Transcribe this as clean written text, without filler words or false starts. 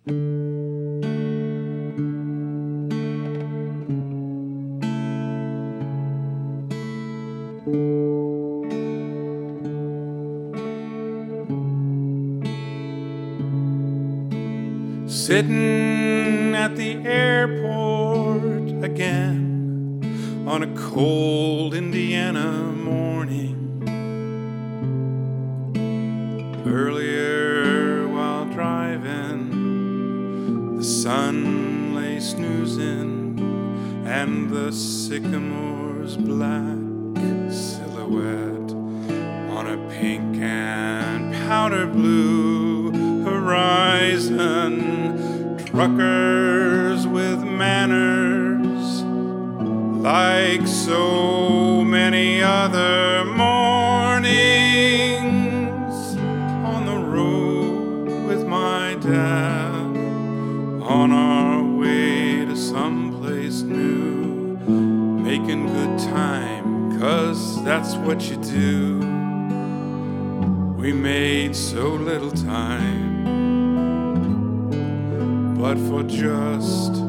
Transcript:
Sitting at the airport again on a cold Indiana morning. Earlier while driving, the sun lay snoozing and the sycamore's black silhouette on a pink and powder blue horizon. Truckers with manners, like so many other mornings. On the road with my dad, on our way to someplace new, making good time, 'cause that's what you do. We made so little time, but for just